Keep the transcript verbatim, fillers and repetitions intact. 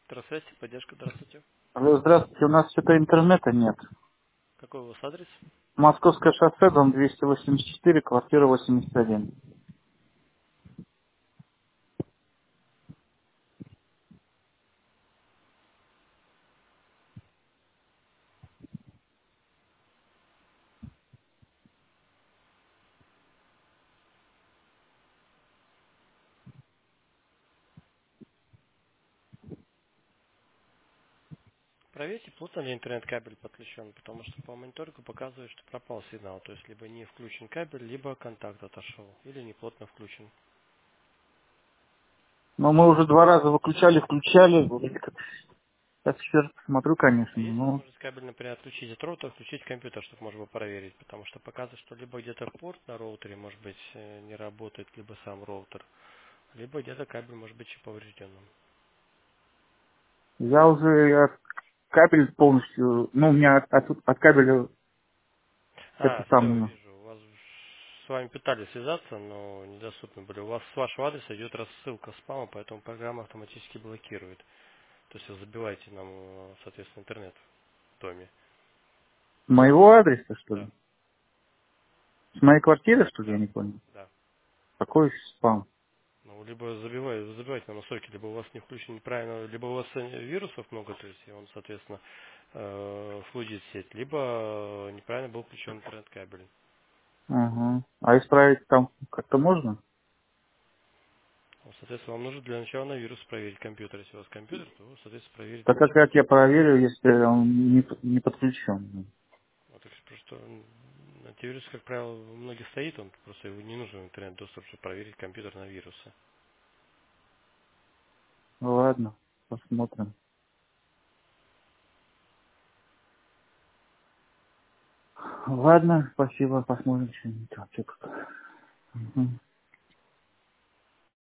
Здравствуйте, поддержка, здравствуйте. Алло, здравствуйте, у нас что-то интернета нет. Какой у вас адрес? Московское шоссе, дом двести восемьдесят четыре, квартира восемьдесят один. Проверьте, плотно ли интернет-кабель подключен, потому что по мониторингу показывает, что пропал сигнал. То есть либо не включен кабель, либо контакт отошел, или неплотно включен. Но мы уже два раза выключали, включали. Вроде как. Сейчас еще раз посмотрю, А конечно, есть но возможность кабель, например, отключить от роутера, включить компьютер, чтобы можно было проверить, потому что показывает, что либо где-то порт на роутере, может быть, э, не работает, либо сам роутер, либо где-то кабель может быть еще поврежденным. я уже от- кабель полностью, ну, у меня от, от- от кабеля это А, все, самое. вижу. У вас с вами пытались связаться, но недоступны были. У вас с вашего адреса идет рассылка спама, поэтому программа автоматически блокирует. То есть вы забиваете нам, э, соответственно, интернет в доме. Моего адреса, что ли? Да, С моей квартиры, что ли, я да, не понял? да. Какой спам? Ну, либо забивайте, забивайте на настройки, либо у вас не включен неправильно, либо у вас э, вирусов много, то есть и он, соответственно, э, флудит сеть, либо э, неправильно был включен интернет-кабель. Ага. А исправить там как-то можно? Ну, соответственно, вам нужно для начала на вирус проверить компьютер. Если у вас компьютер, то, соответственно, проверить Так как антивирус. как я проверю, если он не, не подключен? Вот, так что просто м, антивирус, как правило, у многих стоит, он просто его не нужен интернет-доступ, чтобы проверить компьютер на вирусы. Ладно, посмотрим. Ладно, спасибо, посмотрим что-нибудь.